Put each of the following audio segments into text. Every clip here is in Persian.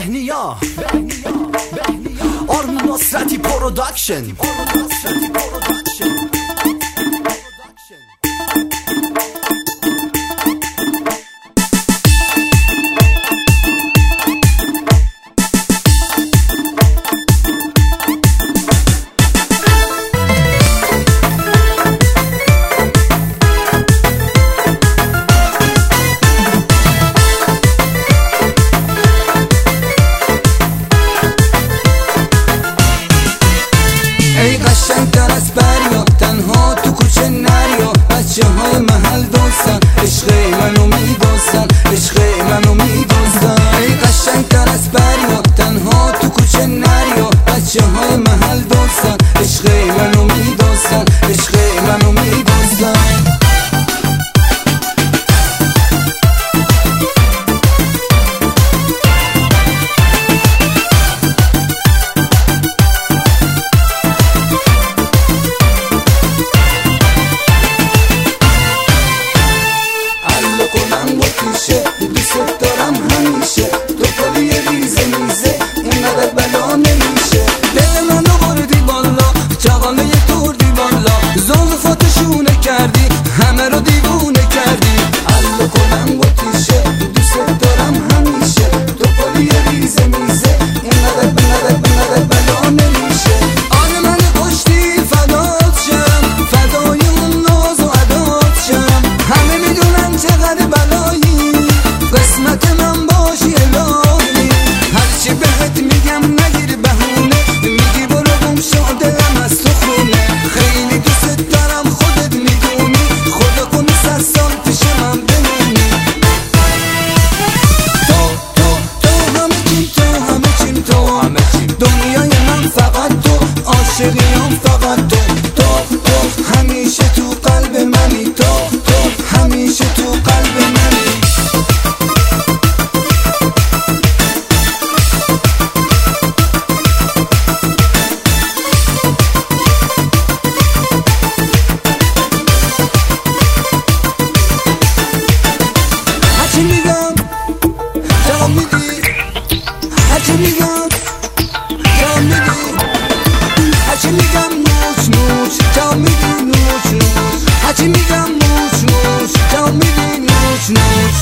بهنیا آرمین نصرتی پروداکشن. ای قشنگتر از بریا تنها تو کوچه نریا، بچه های محل دوستن عشق منو میدوستن، عشق منو میدوستن. ای قشنگتر از بریا تنها تو کوچه نریا، بچه های محل دوستن عشق منو میدوستن، عشق منو میدوستن. دوست دارم همیشه تو پلی ریزه میزه اینقدر بلا نمیشه. دل منو بردی بالا چغاله توردی بالا، زلفاتشونه کردی همه رو دیوونه کردی. علو کنم با تیشه دوست دارم همیشه تو پلی ریزه میزه اینقدر بلا نمیشه. آن من کشتی فدات شم، فدای اون ناز و عدات شم. همه میدونن چقدر بلایی قسمت من باشی الهی. هرچی بهت میگم نگیر بهونه، میگی برو گم شو دلم از تو خونه. خیلی دوست دارم خودت میدونی، خدا کنی 100 سال پیش من بمونی. تو همه چیم دنیای من فقط تو، عاشقیام فقط تو همیشه تو قلب منی، تو همیشه تو قلب منی. هرچی میگم جواب میدی، هرچی میگم جواب میدی، هرچی میگم نوچ نوچ جواب میدی، نوچ نوچ هرچی میگم نوچ نوچ جواب میدی، نوچ نوچ.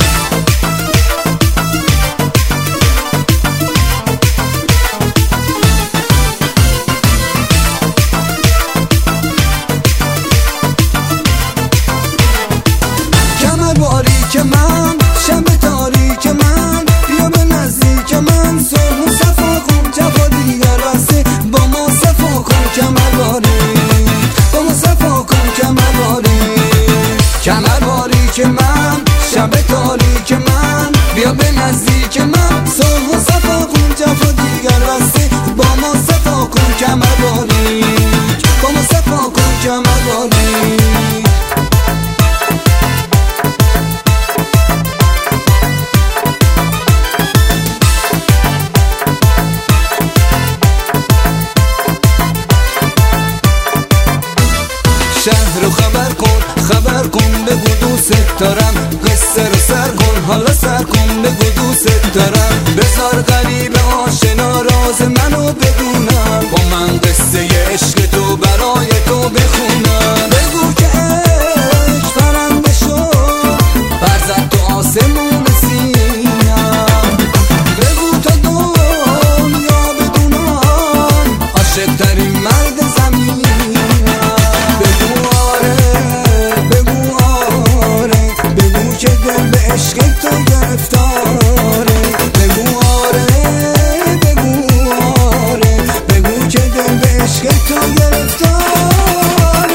کمر باریک من شب تاریک من، بیا به نزدیک من صلح و صفا کن، جفا دیگر بسته با ما صفا کن. کمر باریک با ما صفا کن، کمر باریک، کمر باریک من شب تاریک من، بیا به نزدیک من صلح و صفا کن، جفا دیگر بسته با ما صفا کن. کمر باریک با ما صفا کن، کمر باریک. شهر رو خبر کن بگو دوست دارم، قصه رو سر کن حالا سر کن بگو دوست دارم. بذار غریب آشنا راز منو بدونم، با من قصه عشق تو برای تو بخونم. بگو که عشق فرنده شد برزد تو آسمون سینم، بگو تا دنیا بدونم عاشق ترین مرد زمینم. دل به عشق تو گرفتاره، بگو آره بگو آره، بگو که دل به عشق تو گرفتاره.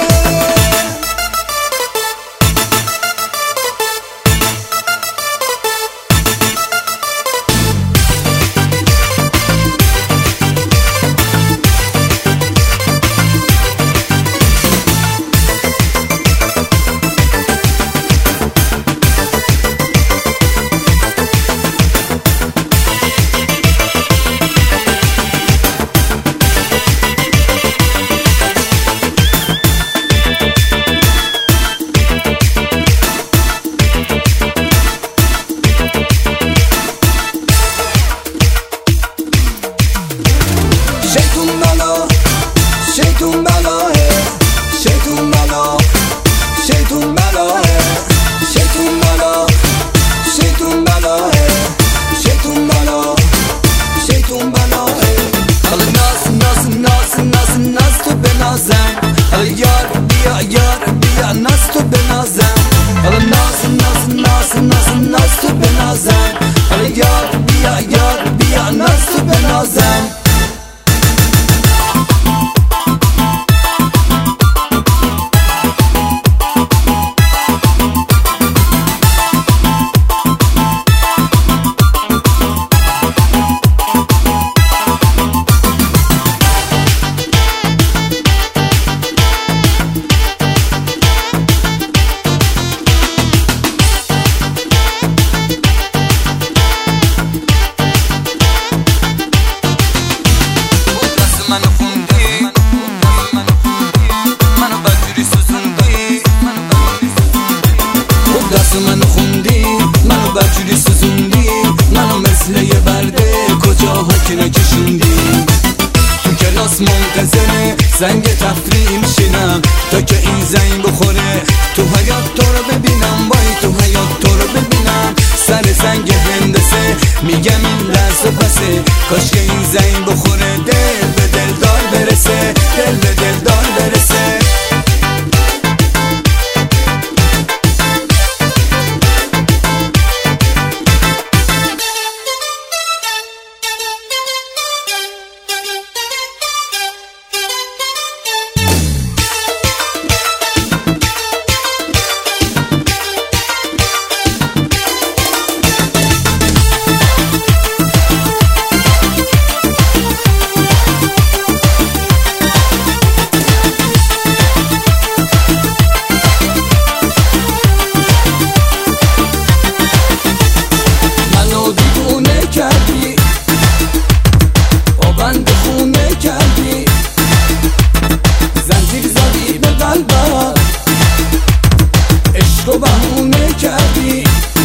درس منو خوندی، منو بدجوری سوزوندی، منو مثل یه برده کجاها که نکشوندی. تو کلاس منتظره زنگ تفریح میشینم تا که این زنگ بخوره، تو حیات تو رو ببینم، وای تو حیات تو رو ببینم. سر زنگ هندسه میگم این لحظه بسه، کاش که این زنگ بخوره دل به دلدار برسه، دل به دلدار برسه. کردی با بند خونه کردی، زنجیر زدی به قلبم، عشق و بهونه کردی.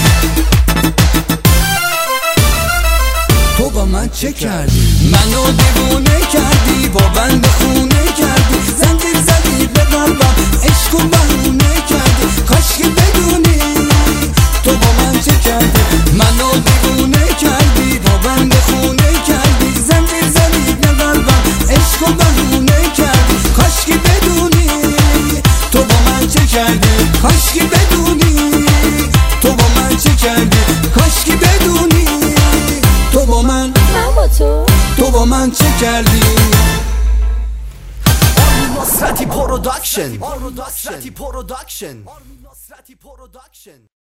تو با من چه کردی؟ منو دیوونه کردی، با بند خونه کردی، زنجیر زدی به قلبم، عشق و بهونه کردی. کاش که بدونی تو با من چه کردی. منو دیوونه کردی، با بند خونه کردی، زنجیر زدی به قلبم، عشق و بهونه کردی. کاش که بدونی تو با من چه کردی. کاش که بدونی تو با من چه کردی. کاش که بدونی تو با من تو با من چه کردی. Nusrati Production.